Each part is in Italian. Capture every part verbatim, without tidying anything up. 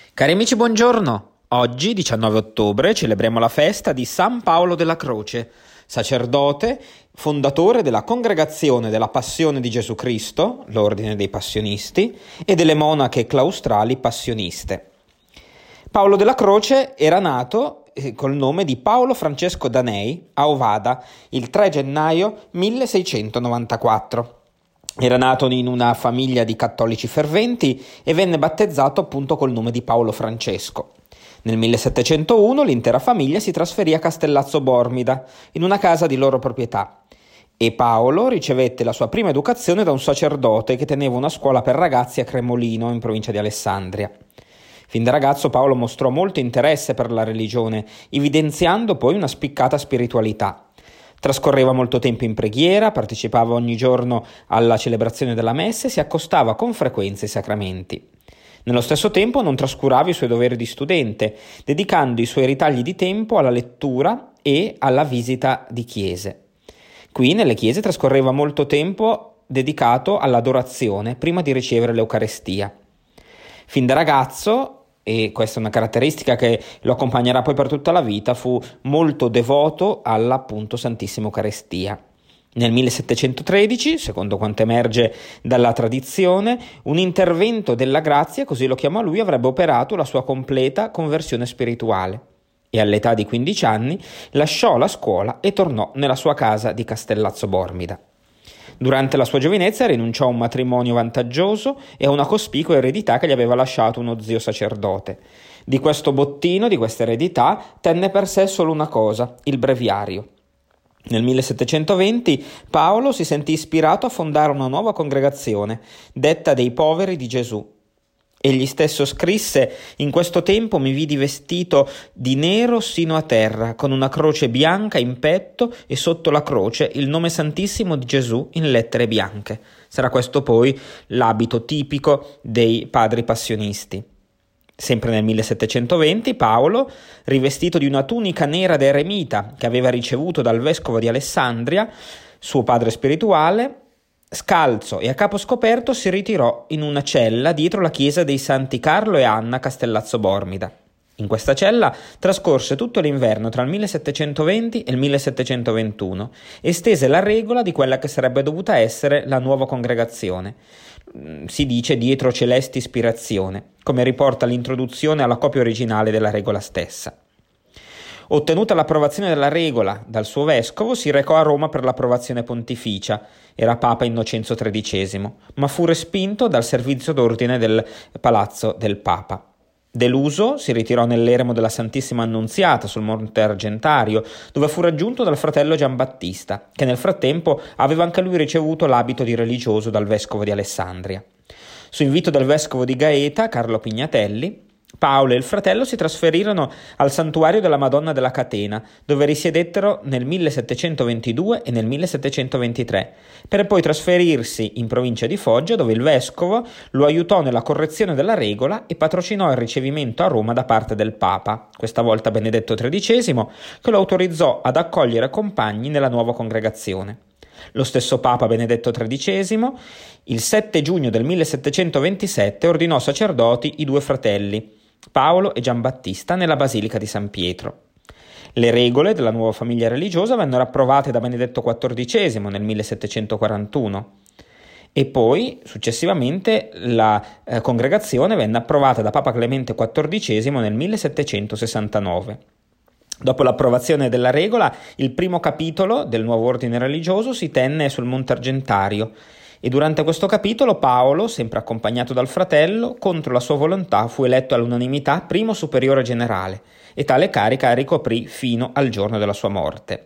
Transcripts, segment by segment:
Cari amici, buongiorno! Oggi, diciannove ottobre, celebriamo la festa di San Paolo della Croce, sacerdote, fondatore della Congregazione della Passione di Gesù Cristo, l'Ordine dei Passionisti, e delle Monache Claustrali Passioniste. Paolo della Croce era nato eh, col nome di Paolo Francesco Danei a Ovada il tre gennaio milleseicentonovantaquattro. Era nato in una famiglia di cattolici ferventi e venne battezzato appunto col nome di Paolo Francesco. Nel millesettecentouno l'intera famiglia si trasferì a Castellazzo Bormida, in una casa di loro proprietà, e Paolo ricevette la sua prima educazione da un sacerdote che teneva una scuola per ragazzi a Cremolino, in provincia di Alessandria. Fin da ragazzo Paolo mostrò molto interesse per la religione, evidenziando poi una spiccata spiritualità. Trascorreva molto tempo in preghiera, partecipava ogni giorno alla celebrazione della messa e si accostava con frequenza ai sacramenti. Nello stesso tempo non trascurava i suoi doveri di studente, dedicando i suoi ritagli di tempo alla lettura e alla visita di chiese. Qui nelle chiese trascorreva molto tempo dedicato all'adorazione prima di ricevere l'Eucarestia. Fin da ragazzo, e questa è una caratteristica che lo accompagnerà poi per tutta la vita, fu molto devoto alla appunto Santissima Eucaristia. Nel millesettecentotredici, secondo quanto emerge dalla tradizione, un intervento della grazia, così lo chiama lui, avrebbe operato la sua completa conversione spirituale e all'età di quindici anni lasciò la scuola e tornò nella sua casa di Castellazzo Bormida. Durante la sua giovinezza rinunciò a un matrimonio vantaggioso e a una cospicua eredità che gli aveva lasciato uno zio sacerdote. Di questo bottino, di questa eredità, tenne per sé solo una cosa, il breviario. Nel millesettecentoventi Paolo si sentì ispirato a fondare una nuova congregazione, detta dei poveri di Gesù. Egli stesso scrisse: «In questo tempo mi vidi vestito di nero sino a terra, con una croce bianca in petto e sotto la croce il nome santissimo di Gesù in lettere bianche». Sarà questo poi l'abito tipico dei padri passionisti. Sempre nel millesettecentoventi Paolo, rivestito di una tunica nera da eremita che aveva ricevuto dal vescovo di Alessandria, suo padre spirituale, scalzo e a capo scoperto si ritirò in una cella dietro la chiesa dei Santi Carlo e Anna a Castellazzo Bormida. In questa cella trascorse tutto l'inverno tra il millesettecentoventi e il millesettecentoventuno e stese la regola di quella che sarebbe dovuta essere la nuova congregazione. Si dice dietro celeste ispirazione, come riporta l'introduzione alla copia originale della regola stessa. Ottenuta l'approvazione della regola dal suo vescovo, si recò a Roma per l'approvazione pontificia. Era Papa Innocenzo tredicesimo, ma fu respinto dal servizio d'ordine del Palazzo del Papa. Deluso, si ritirò nell'eremo della Santissima Annunziata sul Monte Argentario, dove fu raggiunto dal fratello Giambattista, che nel frattempo aveva anche lui ricevuto l'abito di religioso dal vescovo di Alessandria. Su invito del vescovo di Gaeta, Carlo Pignatelli, Paolo e il fratello si trasferirono al santuario della Madonna della Catena, dove risiedettero nel millesettecentoventidue e nel millesettecentoventitré, per poi trasferirsi in provincia di Foggia, dove il vescovo lo aiutò nella correzione della regola e patrocinò il ricevimento a Roma da parte del Papa, questa volta Benedetto tredicesimo, che lo autorizzò ad accogliere compagni nella nuova congregazione. Lo stesso Papa Benedetto tredicesimo, il sette giugno del millesettecentoventisette, ordinò sacerdoti i due fratelli, Paolo e Giambattista, nella Basilica di San Pietro. Le regole della nuova famiglia religiosa vennero approvate da Benedetto quattordicesimo nel millesettecentoquarantuno e poi, successivamente, la eh, congregazione venne approvata da Papa Clemente quattordicesimo nel millesettecentosessantanove. Dopo l'approvazione della regola, il primo capitolo del nuovo ordine religioso si tenne sul Monte Argentario e durante questo capitolo Paolo, sempre accompagnato dal fratello, contro la sua volontà fu eletto all'unanimità primo superiore generale e tale carica ricoprì fino al giorno della sua morte.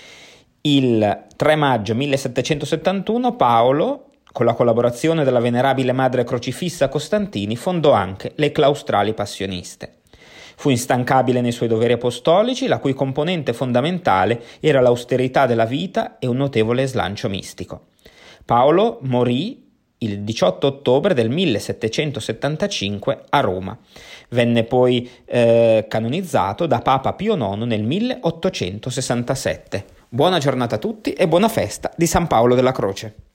Il tre maggio millesettecentosettantuno Paolo, con la collaborazione della venerabile madre crocifissa Costantini, fondò anche le Claustrali Passioniste. Fu instancabile nei suoi doveri apostolici, la cui componente fondamentale era l'austerità della vita e un notevole slancio mistico. Paolo morì il diciotto ottobre del millesettecentosettantacinque a Roma. Venne poi eh, canonizzato da Papa Pio nono nel milleottocentosessantasette. Buona giornata a tutti e buona festa di San Paolo della Croce.